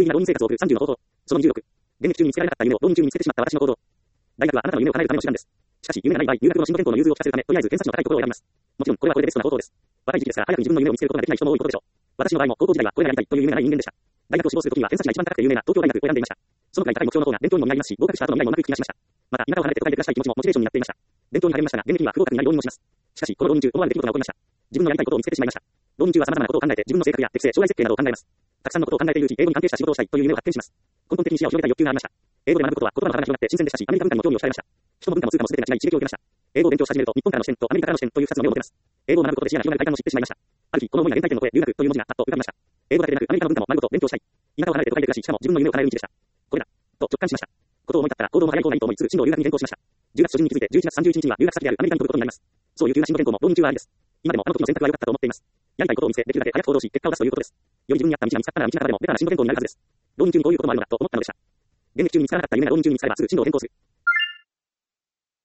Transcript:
意な浪人生活を送る30の方法。その26。現役中に見つけられなかった夢を浪人中に見つけてしまった私の行動。大学はあなたの夢を叶えるための手段です。しかし、夢がない場合、入学後の進路変更の融通を利かせるため、とりあえず偏差値の高いところを選びます。もちろん、これはこれでベストな方法です。若い時期ですから、早くに自分の夢を見つけることができない人も多いことでしょう。私の場合も、高校時代はこれがやりたいという夢がない人間でした。大学を志望するときには偏差値が一番高くて有名な東京大学を選んでいました。そのくらい高い目標の方が勉強にも見合いますし、合格した後の未来もうまくいく気がしました。また、田舎を離れて都会で暮らしたい気持ちもモチベーションになっていました。勉強に励みましたが、現役には不合格になり浪人もします。しかし、この浪人中、思わぬ出来事が起こりました。自分のやりたいことを見つけてしまいました。浪人中は様々なことを考えて、自分の性格や適性、将来設計などを考えます。たくさんのことを考えているうち、英語に関係した仕事をしたいという夢を発見します。根本的に視野を広げたい欲求がありました。英語で学ぶことは言葉の幅が広がって新鮮でしたし、アメリカ文化にも興味を惹かれました。人も文化も通貨も全てが違い刺激を受けました。英語を勉強し始めると、日本からの視点とアメリカからの視点という2つの目を持てます。英語を学ぶことで視野が広がる快感を知ってしまいました。ある日、この思いが原体験の声、留学という文字がパッと浮かびました。英語だけでなく、アメリカの文化も丸ごと勉強したい。田舎を離れて都会で暮らし、しかも自分の夢を叶える道でした。これだ、と直感しました。ことを思い立ったら行動も早い方がいいと思い、すぐ進路を留学に変更しました。10月初旬に気づいて、11月31日には留学先であるアメリカに飛ぶことになります。そういう急な進路変更も浪人中はありです。今でもあの時の選択は良かったと思っています。やりたいことを見つけ、できるだけ早く行動し、結果を出すということです。より自分に合った道が見つかったなら道半ばでもベタな進路変更になるはずです。浪人中にこういうこともあるのだと思ったのでした。現役中に見つからなかった夢が浪人中に見つかればすぐ進路を変更する。